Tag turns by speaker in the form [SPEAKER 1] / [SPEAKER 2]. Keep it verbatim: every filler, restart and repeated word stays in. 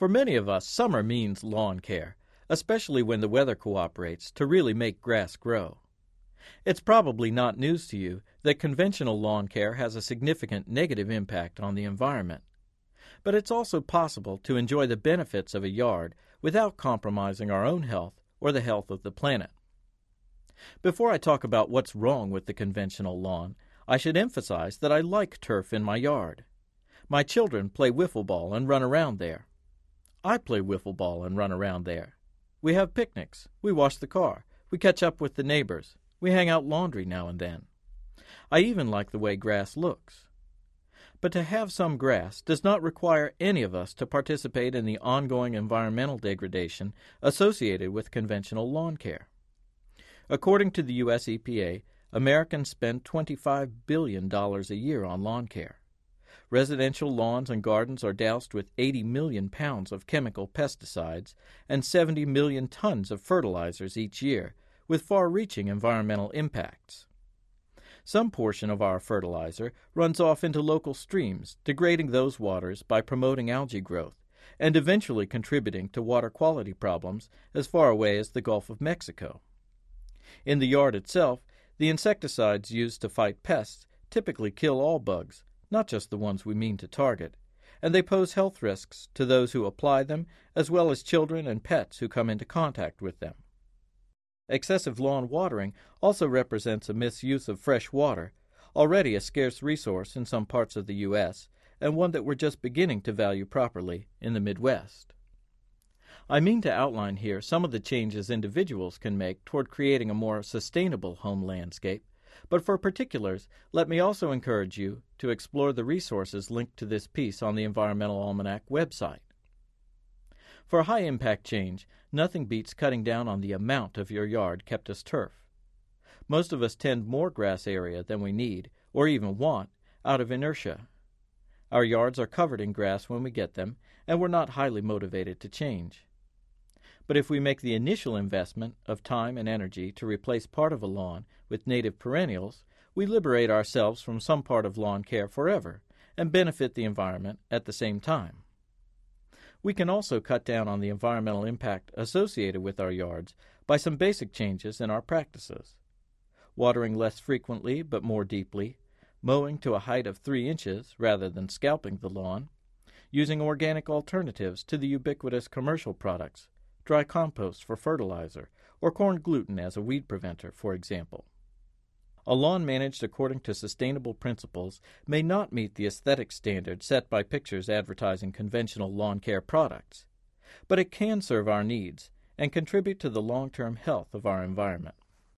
[SPEAKER 1] For many of us, summer means lawn care, especially when the weather cooperates to really make grass grow. It's probably not news to you that conventional lawn care has a significant negative impact on the environment. But it's also possible to enjoy the benefits of a yard without compromising our own health or the health of the planet. Before I talk about what's wrong with the conventional lawn, I should emphasize that I like turf in my yard. My children play wiffle ball and run around there. I play wiffle ball and run around there. We have picnics. We wash the car. We catch up with the neighbors. We hang out laundry now and then. I even like the way grass looks. But to have some grass does not require any of us to participate in the ongoing environmental degradation associated with conventional lawn care. According to the U S E P A, Americans spend twenty-five billion dollars a year on lawn care. Residential lawns and gardens are doused with eighty million pounds of chemical pesticides and seventy million tons of fertilizers each year, with far-reaching environmental impacts. Some portion of our fertilizer runs off into local streams, degrading those waters by promoting algae growth, and eventually contributing to water quality problems as far away as the Gulf of Mexico. In the yard itself, the insecticides used to fight pests typically kill all bugs, not just the ones we mean to target, and they pose health risks to those who apply them as well as children and pets who come into contact with them. Excessive lawn watering also represents a misuse of fresh water, already a scarce resource in some parts of the U S and one that we're just beginning to value properly in the Midwest. I mean to outline here some of the changes individuals can make toward creating a more sustainable home landscape, but for particulars, let me also encourage you to explore the resources linked to this piece on the Environmental Almanac website. For high-impact change, nothing beats cutting down on the amount of your yard kept as turf. Most of us tend more grass area than we need, or even want, out of inertia. Our yards are covered in grass when we get them, and we're not highly motivated to change. But if we make the initial investment of time and energy to replace part of a lawn with native perennials, we liberate ourselves from some part of lawn care forever and benefit the environment at the same time. We can also cut down on the environmental impact associated with our yards by some basic changes in our practices. Watering less frequently but more deeply, mowing to a height of three inches rather than scalping the lawn, using organic alternatives to the ubiquitous commercial products, dry compost for fertilizer, or corn gluten as a weed preventer, for example. A lawn managed according to sustainable principles may not meet the aesthetic standards set by pictures advertising conventional lawn care products, but it can serve our needs and contribute to the long-term health of our environment.